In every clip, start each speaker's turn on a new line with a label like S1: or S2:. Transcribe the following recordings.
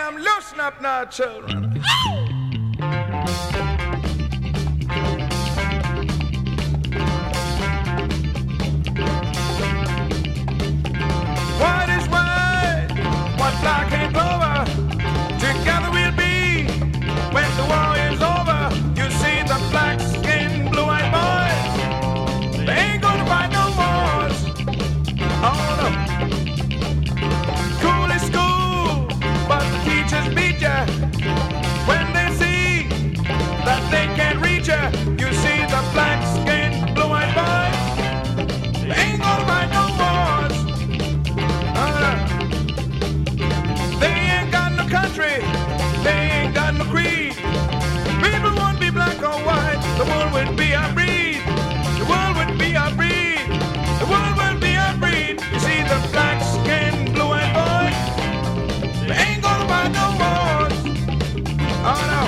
S1: am. Loosen up now, children. White is white, what black ain't clover. Together we'll be when the war is over. You see the black skin, blue-eyed boys. They ain't gonna fight no wars. Oh no. School is school, but the teachers beat ya when they see that they can't reach ya. You see the black skin, blue-eyed boys. They ain't gonna fight no wars. They ain't got no country, they ain't got no creed. People won't be black or white, the world would be a breed. The world would be a breed. The world would be a breed. You see the black skin, blue-eyed boys. They ain't gonna fight no wars. Oh no.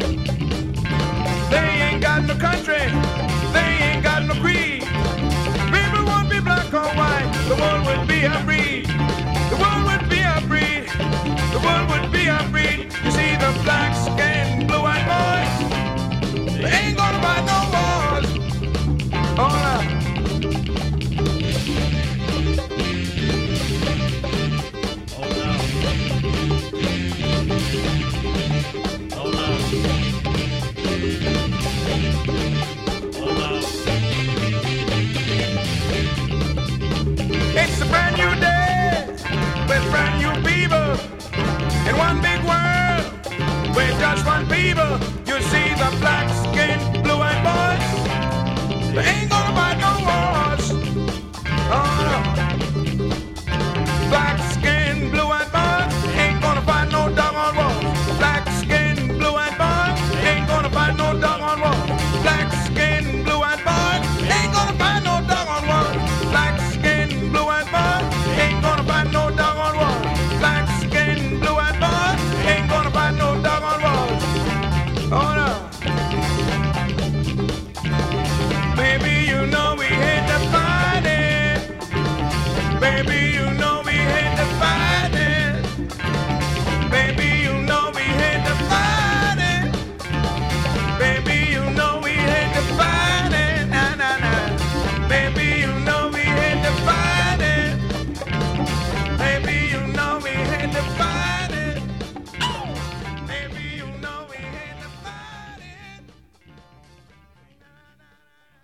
S1: They ain't got no country, they ain't got no creed. People won't be black or white, the world would be a breed. The world would be a breed. The world would be a breed. You see the black skin, blue-eyed boys. They ain't gonna fight no wars. Oh no. It's a brand new day with brand new people in one big world with just one people. You see the black skin, blue-eyed boys. They ain't gonna fight no wars. Oh no. Black skin, blue-eyed boys ain't gonna fight no doggone wars. Black skin, blue-eyed boys ain't gonna fight no doggone wars. Black skin, blue-eyed boys ain't gonna fight no doggone wars. Black skin, blue-eyed boys ain't gonna fight no doggone wars. Black skin, blue-eyed boys ain't gonna fight no doggone wars. Oh no. Baby, you know we hate to fight it. Baby, you know we